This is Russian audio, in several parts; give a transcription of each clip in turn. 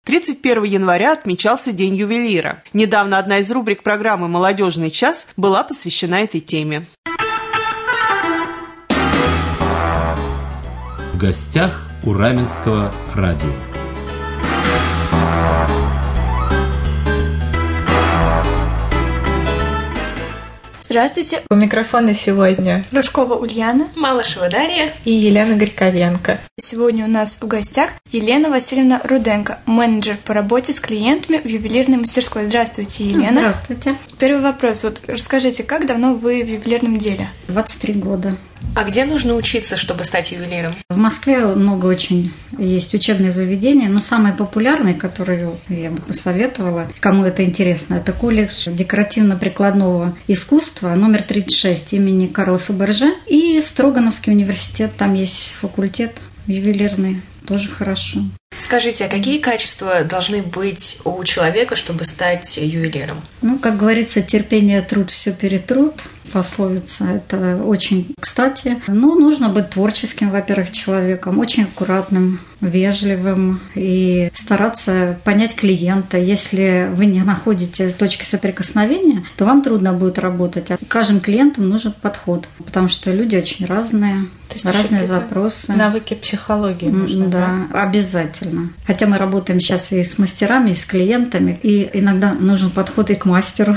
31 января отмечался День ювелира. Недавно одна из рубрик программы «Молодежный час» была посвящена этой теме. В гостях у Раменского радио. Здравствуйте. У микрофона сегодня Рожкова Ульяна, Малышева Дарья и Елена Горьковенко. Сегодня у нас в гостях Елена Васильевна Руденко, менеджер по работе с клиентами в ювелирной мастерской. Здравствуйте, Елена. Здравствуйте. Первый вопрос. Расскажите, как давно вы в ювелирном деле? 23 года. А где нужно учиться, чтобы стать ювелиром? В Москве много очень есть учебных заведений, но самые популярные, которые я бы посоветовала, кому это интересно, это колледж декоративно-прикладного искусства номер 36 имени Карла Фаберже и Строгановский университет. Там есть факультет ювелирный, тоже хорошо. Скажите, а какие качества должны быть у человека, чтобы стать ювелиром? Как говорится, терпение, труд, все перетрут. Пословица, это очень кстати. Нужно быть творческим, во-первых, человеком, очень аккуратным, вежливым и стараться понять клиента. Если вы не находите точки соприкосновения, то вам трудно будет работать. А каждым клиентам нужен подход, потому что люди очень разные, разные запросы. Навыки психологии нужны, да? Обязательно. Хотя мы работаем сейчас и с мастерами, и с клиентами, и иногда нужен подход и к мастеру.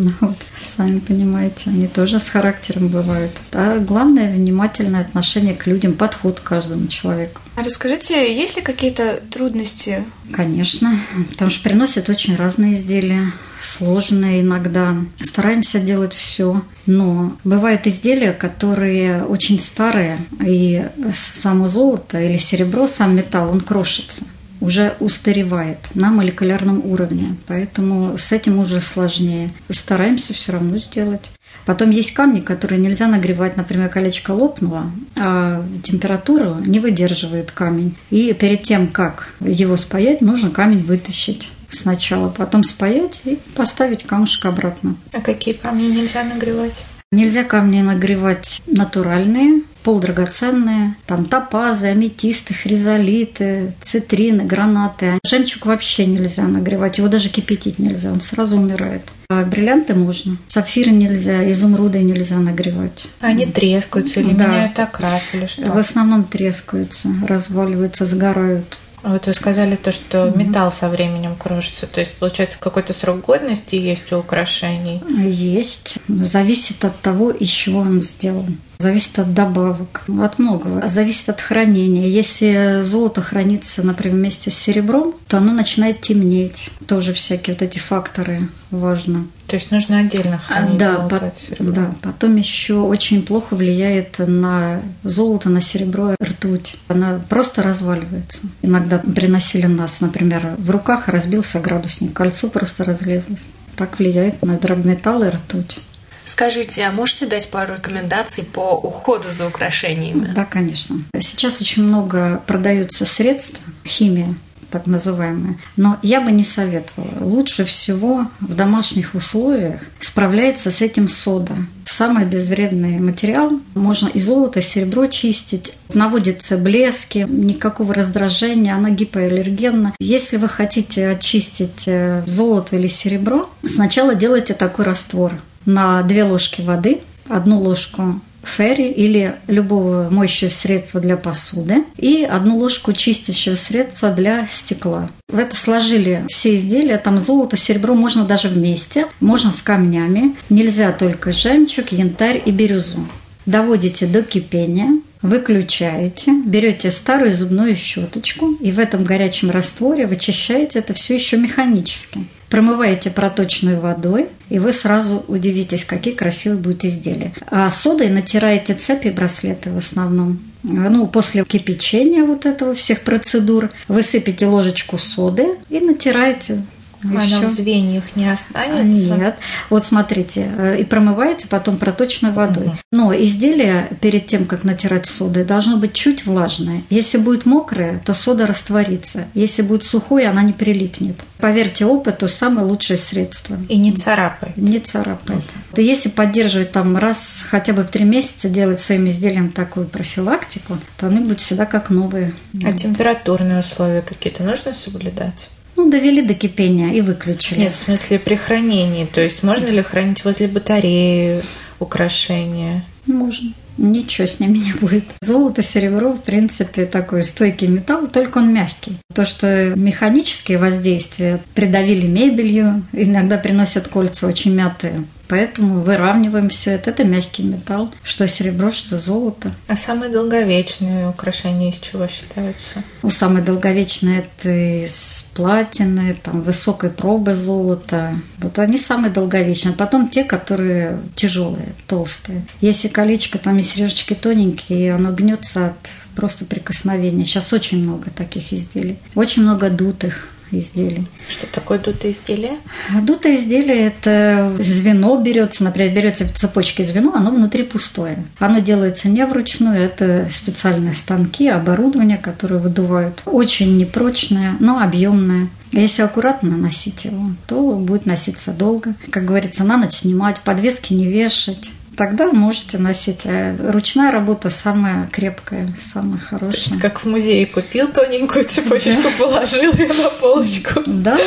Сами понимаете, они тоже с характером бывают. А главное, внимательное отношение к людям, подход к каждому человеку. А расскажите, есть ли какие-то трудности? Конечно, потому что приносят очень разные изделия, сложные иногда. Стараемся делать все, но бывают изделия, которые очень старые, и само золото или серебро, сам металл, он крошится, уже устаревает на молекулярном уровне, поэтому с этим уже сложнее. Стараемся все равно сделать. Потом есть камни, которые нельзя нагревать. Например, колечко лопнуло, а температуру не выдерживает камень. И перед тем, как его спаять, нужно камень вытащить сначала, потом спаять и поставить камушек обратно. А какие камни нельзя нагревать? Нельзя камни нагревать натуральные, полудрагоценные, там топазы, аметисты, хризолиты, цитрины, гранаты. Жемчуг вообще нельзя нагревать, его даже кипятить нельзя, он сразу умирает. А бриллианты можно, сапфиры нельзя, изумруды нельзя нагревать. Они трескаются или меняют окрас или что? В основном трескаются, разваливаются, сгорают. Вот вы сказали то, что металл со временем крошится. То есть, получается, какой-то срок годности есть у украшений? Есть. Зависит от того, из чего он сделан. Зависит от добавок, от многого. Зависит от хранения. Если золото хранится, например, вместе с серебром, то оно начинает темнеть. Тоже всякие вот эти факторы важно. То есть нужно отдельно хранить золото от серебра. Да, потом еще очень плохо влияет на золото, на серебро ртуть. Она просто разваливается. Иногда приносили нас, например, в руках разбился градусник, кольцо просто разлезлось. Так влияет на драгметаллы и ртуть. Скажите, а можете дать пару рекомендаций по уходу за украшениями? Да, конечно. Сейчас очень много продаются средств, химия так называемая, но я бы не советовала. Лучше всего в домашних условиях справляется с этим сода. Самый безвредный материал. Можно и золото, и серебро чистить. Наводятся блески, никакого раздражения, она гипоаллергенна. Если вы хотите очистить золото или серебро, сначала делайте такой раствор. На 2 ложки воды, 1 ложку ферри или любого моющего средства для посуды и 1 ложку чистящего средства для стекла. В это сложили все изделия, там золото, серебро, можно даже вместе, можно с камнями, нельзя только жемчуг, янтарь и бирюзу. Доводите до кипения, выключаете, берете старую зубную щеточку и в этом горячем растворе вычищаете это все еще механически. Промываете проточной водой, и вы сразу удивитесь, какие красивые будут изделия. А содой натираете цепи и браслеты в основном. После кипячения вот этого всех процедур высыпите ложечку соды и натираете. Она в звеньях не останется? Нет. Вот смотрите, и промываете потом проточной водой. Но изделие перед тем, как натирать содой, должно быть чуть влажное. Если будет мокрое, то сода растворится. Если будет сухое, она не прилипнет. Поверьте опыту, самое лучшее средство. И не царапает? Не царапает. Если поддерживать раз хотя бы в 3 месяца, делать своим изделиям такую профилактику, то они будут всегда как новые. А температурные условия какие-то нужно соблюдать? Довели до кипения и выключили. Нет, в смысле при хранении. То есть можно ли хранить возле батареи украшения? Можно. Ничего с ними не будет. Золото, серебро, в принципе, такой стойкий металл, только он мягкий. То, что механические воздействия придавили мебелью, иногда приносят кольца очень мятые. Поэтому выравниваем все это. Это мягкий металл. Что серебро, что золото. А самые долговечные украшения из чего считаются? Самые долговечные – это из платины, там, высокой пробы золота. Вот они самые долговечные. Потом те, которые тяжелые, толстые. Если колечко там и сережечки тоненькие, оно гнется от просто прикосновения. Сейчас очень много таких изделий. Очень много дутых изделий. Что такое дутое изделие? Дутое изделие – это звено берется, например, берется в цепочке звено, оно внутри пустое. Оно делается не вручную, это специальные станки, оборудование, которые выдувают. Очень непрочное, но объемное. Если аккуратно носить его, то будет носиться долго. Как говорится, на ночь снимать, подвески не вешать. Тогда можете носить. А ручная работа самая крепкая, самая хорошая. То есть как в музее купил тоненькую цепочку, положил ее на полочку. Да.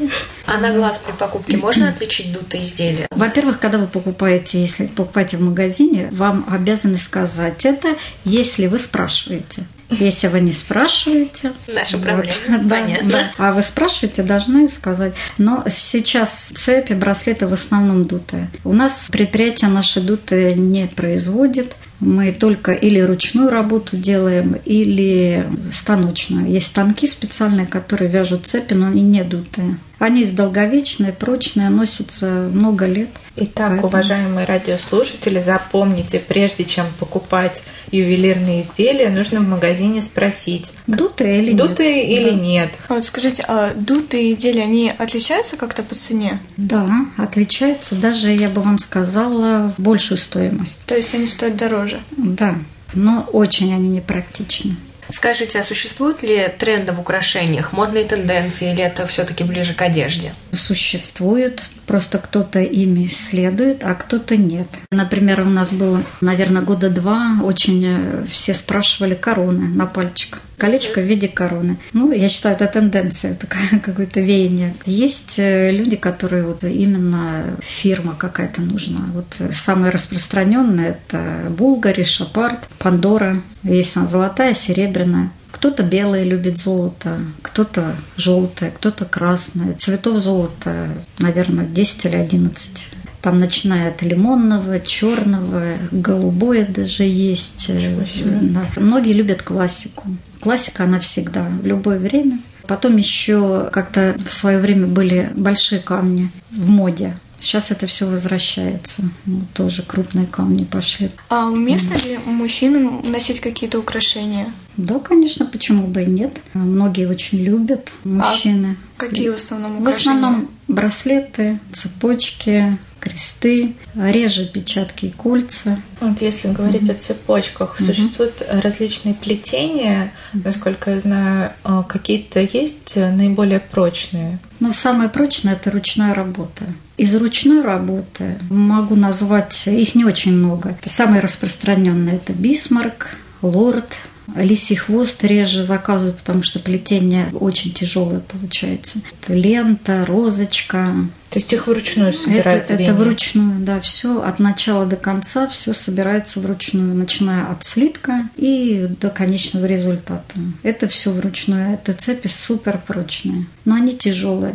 А на глаз при покупке можно отличить дутые изделия? Во-первых, когда вы покупаете, если покупаете в магазине, вам обязаны сказать это, если вы спрашиваете. Если вы не спрашиваете... Наша проблема, понятно. Да. А вы спрашиваете, должны сказать. Но сейчас цепи, браслеты в основном дутые. У нас предприятие наши дутые не производит. Мы только или ручную работу делаем, или станочную. Есть станки специальные, которые вяжут цепи, но они не дутые. Они долговечные, прочные, носятся много лет. Итак, Поэтому... уважаемые радиослушатели, запомните, прежде чем покупать ювелирные изделия, нужно в магазине спросить, дутые или нет. Дутые или нет. А вот скажите, а дутые изделия, они отличаются как-то по цене? Да, отличаются. Даже, я бы вам сказала, в большую стоимость. То есть они стоят дороже? Да, но очень они непрактичны. Скажите, а существуют ли тренды в украшениях, модные тенденции, или это все-таки ближе к одежде? Существуют, просто кто-то ими следует, а кто-то нет. Например, у нас было, наверное, 2 года, очень все спрашивали короны на пальчик. Колечко в виде короны. Я считаю, это тенденция, это какое-то веяние. Есть люди, которые вот именно фирма какая-то нужна. Вот самая распространенная – это Булгари, Шапард, Пандора. Есть она золотая, серебряная. Кто-то белое любит золото, кто-то желтое, кто-то красное. Цветов золота, наверное, 10 или 11. Там начиная от лимонного, черного, голубое даже есть. Да. Многие любят классику. Классика, она всегда, в любое время. Потом еще как-то в свое время были большие камни в моде. Сейчас это все возвращается. Тоже крупные камни пошли. А уместно ли мужчинам носить какие-то украшения? Да, конечно, почему бы и нет. Многие очень любят мужчины. А какие в основном украшения? В основном браслеты, цепочки, кресты, реже печатки и кольца. Вот если говорить о цепочках, существуют различные плетения, насколько я знаю, какие-то есть наиболее прочные? Самое прочное – это ручная работа. Из ручной работы могу назвать, их не очень много. Самые распространенные – это Бисмарк, Лорд. Лисий хвост реже заказывают, потому что плетение очень тяжелое получается. Это лента, розочка. То есть их вручную собирается? Это вручную, да. Все от начала до конца, все собирается вручную, начиная от слитка и до конечного результата. Это все вручную. Это цепи супер прочные, но они тяжелые.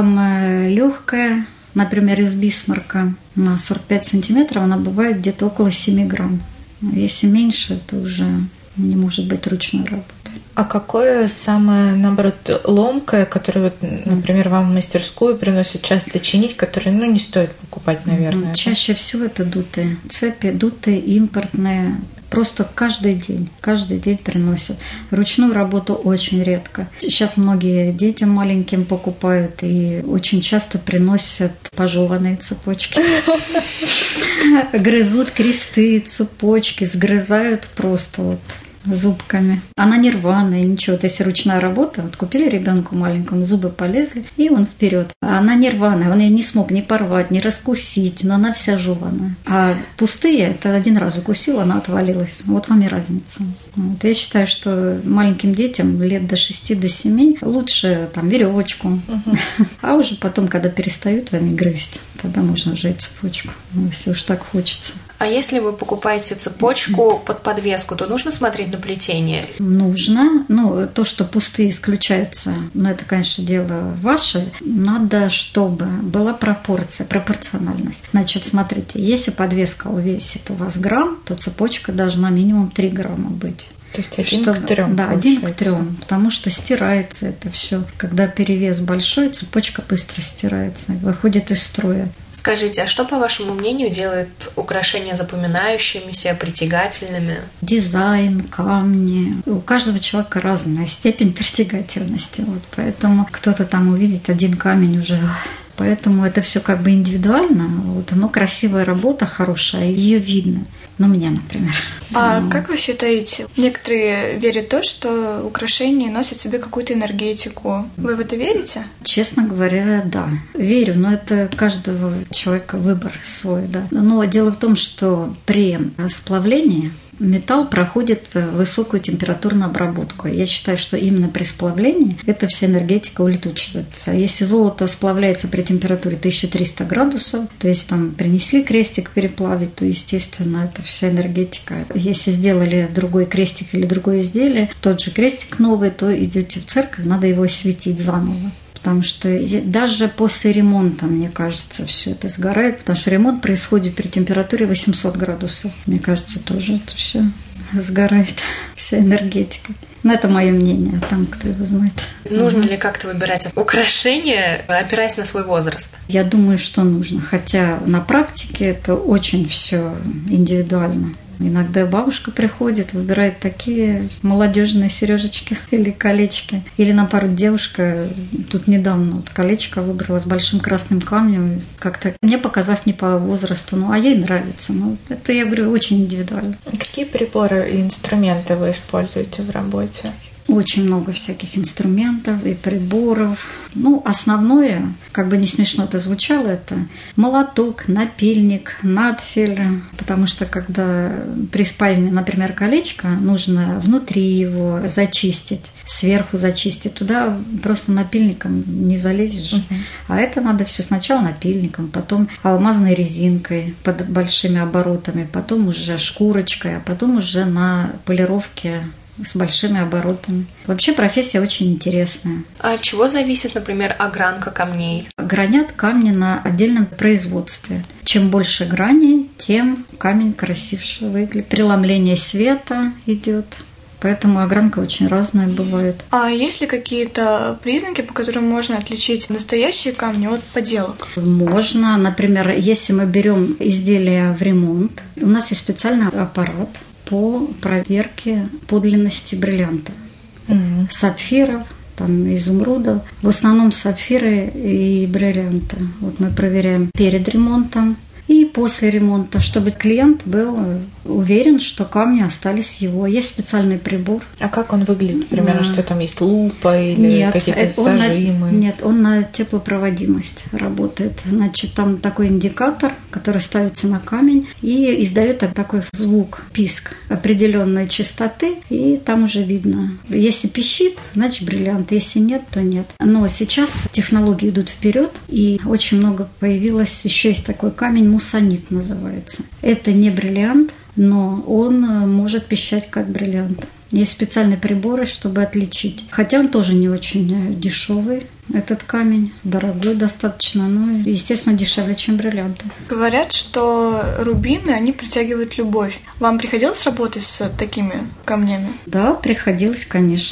Самая легкая, например, из Бисмарка на 45 сантиметров, она бывает где-то около 7 грамм. Если меньше, это уже не может быть ручной работы. А какое самое, наоборот, ломкое, которое, например, вам в мастерскую приносят часто чинить, которое, не стоит покупать, наверное? Чаще всего это дутые цепи, дутые, импортные. Просто каждый день приносят. Ручную работу очень редко. Сейчас многие детям маленьким покупают и очень часто приносят пожеванные цепочки. Грызут кресты, цепочки, сгрызают просто зубками. Она не рваная, ничего. Вот если ручная работа, вот купили ребенку маленькому, зубы полезли, и он вперед. А она не рваная, он ее не смог ни порвать, ни раскусить, но она вся жеваная. А пустые, это один раз укусил, она отвалилась. Вот вам и разница. Вот. Я считаю, что маленьким детям лет до 6-7 лучше там веревочку. А уже потом, когда перестают они грызть, тогда можно уже и цепочку. Если уж так хочется. А если вы покупаете цепочку под подвеску, то нужно смотреть на плетение? Нужно. То, что пустые исключаются, это, конечно, дело ваше. Надо, чтобы была пропорциональность. Значит, смотрите, если подвеска весит у вас грамм, то цепочка должна минимум 3 грамма быть. То есть 1 к 3. Да, 1 к 3, потому что стирается это все. Когда перевес большой, цепочка быстро стирается, выходит из строя. Скажите, а что, по вашему мнению, делает украшения запоминающимися, притягательными? Дизайн, камни. У каждого человека разная степень притягательности. Вот поэтому кто-то там увидит один камень уже. Поэтому это все как бы индивидуально. Но красивая работа, хорошая, ее видно. Мне, например. А как вы считаете, некоторые верят в то, что украшения носят в себе какую-то энергетику? Вы в это верите? Честно говоря, да. Верю, но это каждого человека выбор свой, да. Но дело в том, что при сплавлении металл проходит высокую температурную обработку. Я считаю, что именно при сплавлении эта вся энергетика улетучивается. Если золото сплавляется при температуре 1300 градусов, то есть там принесли крестик переплавить, то, естественно, это вся энергетика. Если сделали другой крестик или другое изделие, тот же крестик новый, то идете в церковь, надо его осветить заново. Потому что даже после ремонта, мне кажется, все это сгорает, потому что ремонт происходит при температуре 800 градусов. Мне кажется, тоже это все сгорает, вся энергетика. Но это мое мнение, там кто его знает. Нужно ли как-то выбирать украшения, опираясь на свой возраст? Я думаю, что нужно, хотя на практике это очень все индивидуально. Иногда бабушка приходит, выбирает такие молодежные сережечки или колечки. Или, наоборот, девушка тут недавно колечко выбрала с большим красным камнем. Как-то мне показалось не по возрасту, а ей нравится. Это, я говорю, очень индивидуально. Какие приборы и инструменты вы используете в работе? Очень много всяких инструментов и приборов. Основное, как бы не смешно это звучало, это молоток, напильник, надфиль. Потому что когда при спаивании, например, колечко, нужно внутри его зачистить, сверху зачистить. Туда просто напильником не залезешь. А это надо все сначала напильником, потом алмазной резинкой под большими оборотами, потом уже шкурочкой, а потом уже на полировке с большими оборотами. Вообще профессия очень интересная. А от чего зависит, например, огранка камней? Гранят камни на отдельном производстве. Чем больше граней, тем камень красивше выглядит. Преломление света идет. Поэтому огранка очень разная бывает. А есть ли какие-то признаки, по которым можно отличить настоящие камни от подделок? Можно. Например, если мы берем изделия в ремонт, у нас есть специальный аппарат по проверке подлинности бриллианта. Сапфиров, изумрудов. В основном сапфиры и бриллианты. Мы проверяем перед ремонтом и после ремонта, чтобы клиент был уверен, что камни остались его. Есть специальный прибор. А как он выглядит? Примерно, что там есть лупа или какие-то зажимы? Нет, он на теплопроводимость работает. Значит, там такой индикатор, который ставится на камень и издает такой звук, писк определенной частоты, и там уже видно. Если пищит, значит бриллиант, если нет, то нет. Но сейчас технологии идут вперед, и очень много появилось. Еще есть такой камень, муссонит называется. Это не бриллиант, но он может пищать как бриллиант. Есть специальные приборы, чтобы отличить. Хотя он тоже не очень дешевый, этот камень. Дорогой достаточно, но, естественно, дешевле, чем бриллианты. Говорят, что рубины, они притягивают любовь. Вам приходилось работать с такими камнями? Да, приходилось, конечно.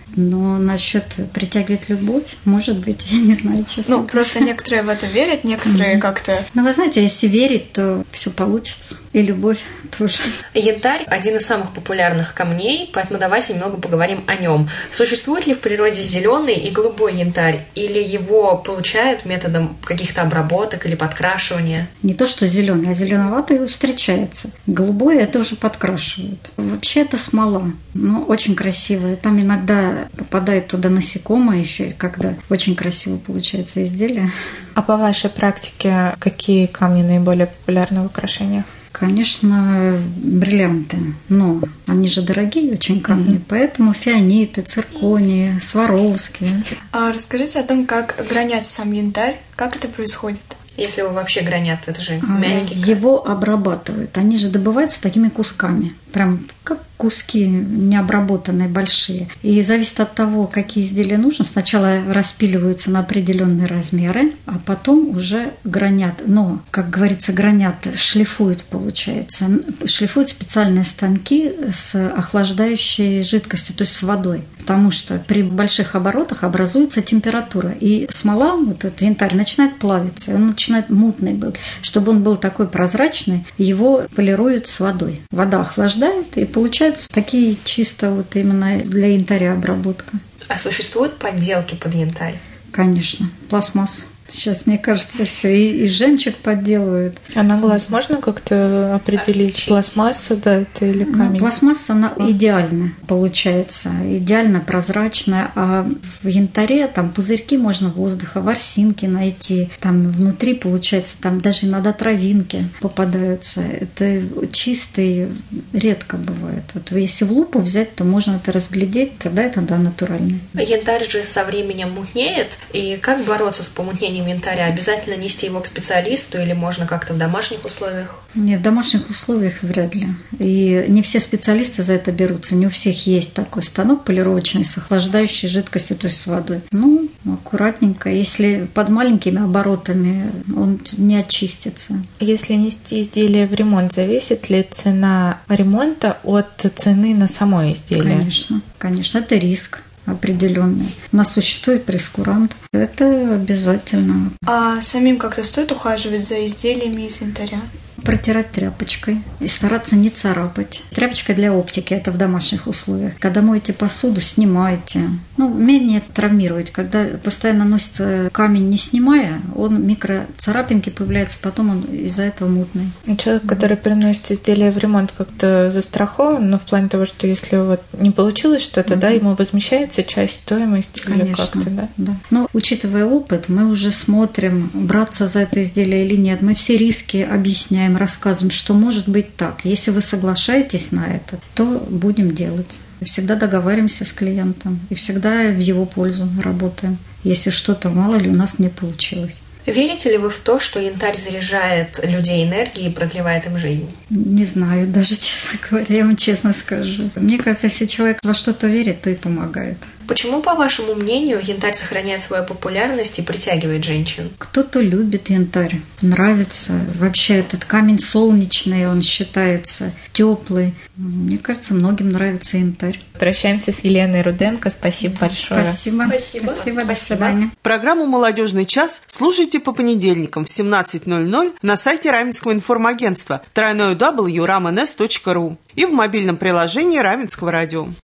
Но насчет притягивать любовь, может быть, я не знаю, честно. Ну, просто некоторые в это верят, некоторые как-то... Ну, вы знаете, если верить, то все получится. И любовь тоже. Янтарь – один из самых популярных камней, поэтому давайте немного поговорим о нем. Существует ли в природе зеленый и голубой янтарь, или его получают методом каких-то обработок или подкрашивания? Не то, что зеленый, а зеленоватый встречается. Голубой это уже подкрашивают. Вообще это смола, но очень красивая. Там иногда попадает туда насекомые еще, когда очень красиво получается изделие. А по вашей практике какие камни наиболее популярны в украшениях? Конечно, бриллианты, но они же дорогие очень камни, поэтому фианиты, цирконии, сваровски. А расскажите о том, как гранят сам янтарь, как это происходит? Если его вообще гранят, это же мягенько. Его обрабатывают. Они же добываются такими кусками. Прям как куски необработанные, большие. И зависит от того, какие изделия нужно. Сначала распиливаются на определенные размеры, а потом уже гранят. Но, как говорится, гранят, шлифуют, получается. Шлифуют специальные станки с охлаждающей жидкостью, то есть с водой. Потому что при больших оборотах образуется температура. И смола, вот этот янтарь, начинает плавиться. Он начинает мутный быть. Чтобы он был такой прозрачный, его полируют с водой. Вода охлаждает, и получается такие чисто вот именно для янтаря обработка. А существуют подделки под янтарь? Конечно, пластмасс. Сейчас, мне кажется, все и жемчуг подделывают. А на глаз можно как-то определить пластмассу, да, это или камень? Ну, пластмасса, она идеально получается, идеально прозрачная, а в янтаре там пузырьки можно воздуха, ворсинки найти, там внутри, получается, там даже иногда травинки попадаются. Это чистый редко бывает. Вот если в лупу взять, то можно это разглядеть, тогда это, да, натуральный. Янтарь же со временем мутнеет, и как бороться с помутнением янтаря? Обязательно нести его к специалисту или можно как-то в домашних условиях? Нет, в домашних условиях вряд ли. И не все специалисты за это берутся. Не у всех есть такой станок полировочный с охлаждающей жидкостью, то есть с водой. Ну, аккуратненько. Если под маленькими оборотами, он не очистится. Если нести изделие в ремонт, зависит ли цена ремонта от цены на само изделие? Конечно, конечно. Это риск определенный. У нас существует прейскурант. Это обязательно. А самим как-то стоит ухаживать за изделиями из янтаря? Протирать тряпочкой и стараться не царапать. Тряпочка для оптики, это в домашних условиях. Когда моете посуду, снимайте. Ну, менее травмировать. Когда постоянно носится камень, не снимая, он микроцарапинки появляются, потом он из-за этого мутный. И человек, который приносит изделие в ремонт, как-то застрахован, но в плане того, что если вот не получилось что-то, да, ему возмещается часть стоимости. Конечно, или как-то, да? Но, учитывая опыт, мы уже смотрим, браться за это изделие или нет. Мы все риски объясняем, рассказываем, что может быть так. Если вы соглашаетесь на это, то будем делать. Всегда договариваемся с клиентом и всегда в его пользу работаем. Если что-то, мало ли, у нас не получилось. Верите ли вы в то, что янтарь заряжает людей энергией и продлевает им жизнь? Не знаю, даже, честно говоря, я вам честно скажу. Мне кажется, если человек во что-то верит, то и помогает. Почему, по вашему мнению, янтарь сохраняет свою популярность и притягивает женщин? Кто-то любит янтарь, нравится. Вообще этот камень солнечный, он считается теплый. Мне кажется, многим нравится янтарь. Прощаемся с Еленой Руденко. Спасибо большое. Спасибо. Спасибо. До свидания. Программу «Молодежный час» слушайте по понедельникам в 17:00 на сайте Раменского информагентства www.ramenes.ru и в мобильном приложении Раменского радио.